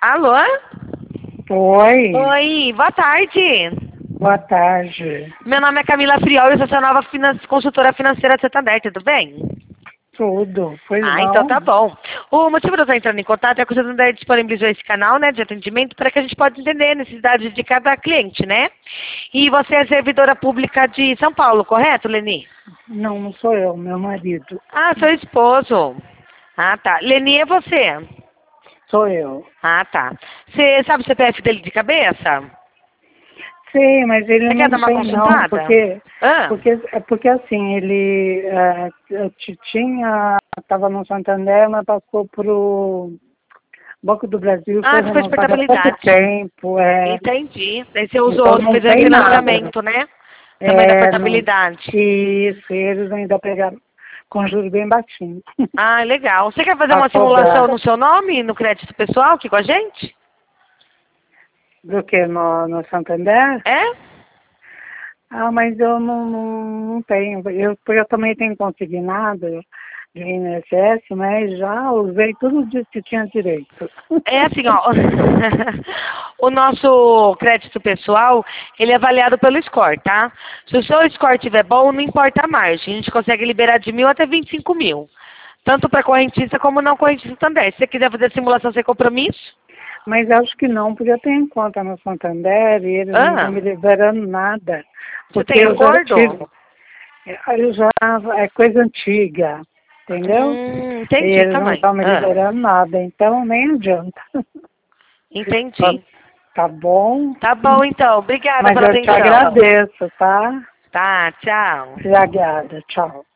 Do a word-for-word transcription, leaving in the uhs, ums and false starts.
Alô? Oi, Oi, boa tarde. boa tarde. Meu nome é Camila Friol e eu sou sua nova finan- consultora financeira do Santander, tudo bem? Tudo, pois Ah, não? então tá bom. O motivo de eu estar entrando em contato é que o Santander disponibilizou esse canal, né, de atendimento para que a gente possa entender a necessidade de cada cliente, né? E você é servidora pública de São Paulo, correto, Leni? Não, não sou eu, meu marido. Ah, seu esposo. Ah, tá. Leni é você? Sou eu. Ah, tá. Você sabe o C P F dele de cabeça? Sei, mas ele Você quer não dar uma tem não, consultada? porque, Ah, porque, é porque assim, ele eh, tinha, estava no Santander, mas passou pro Banco do Brasil, ah foi desculpa de renovado há pouco portabilidade. tempo, é, Entendi. Daí você usou, então você não fez tem nada. refinanciamento, né? Também da É, não, portabilidade. isso, eles ainda pegaram com juros bem baixinhos. Ah, legal. Você quer fazer Pra uma simulação cobrar. no seu nome, no crédito pessoal aqui com a gente? Do que? No, no Santander? É? Ah, mas eu não, não, não tenho. Eu, porque eu também tenho consignado de I N S S, mas já usei tudo disso que tinha direito. É assim, ó. O nosso crédito pessoal, ele é avaliado pelo score, tá? Se o seu score estiver bom, não importa a margem. A gente consegue liberar de mil até vinte e cinco mil. Tanto para correntista como não correntista também. Se você quiser fazer simulação sem compromisso? Mas acho que não, porque eu tenho conta no Santander e eles não estão Ah, me liberando nada. você Porque tem eu já tive. acordo? Eu já, é coisa antiga, entendeu? Hum, E entendi, eles não calma aí. estão me Ah, liberando nada, então nem adianta. Tá, entendi. tá bom? Tá bom, então. Obrigada Mas pela eu te atenção. agradeço, tá? Tá, tchau. Obrigada, tchau.